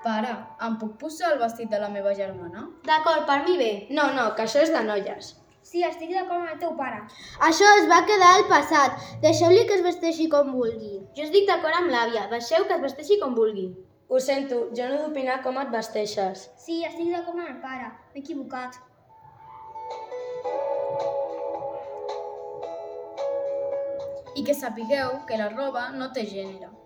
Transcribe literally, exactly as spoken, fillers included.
Pare, em puc posar el vestit de la meva germana? D'acord, per mi bé. No, no, que això és de noies. Sí, estic d'acord amb el teu pare. Això es va quedar al passat. Deixeu-li que es vesteixi com vulgui. Jo estic d'acord amb l'àvia. Deixeu que es vesteixi com vulgui. Ho sento, jo no he d'opinar com et vesteixes. Sí, estic d'acord amb el pare. M'he equivocat. I que sapigueu que la roba no té gènere.